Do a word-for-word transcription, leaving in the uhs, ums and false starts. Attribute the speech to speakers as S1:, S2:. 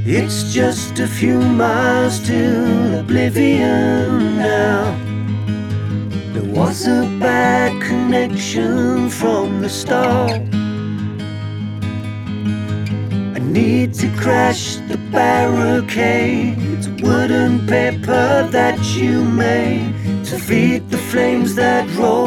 S1: It's just a few miles to oblivion now. There was a bad connection from the start. I need to crash the barricades, wood and paper that you made, to feed the flames that roll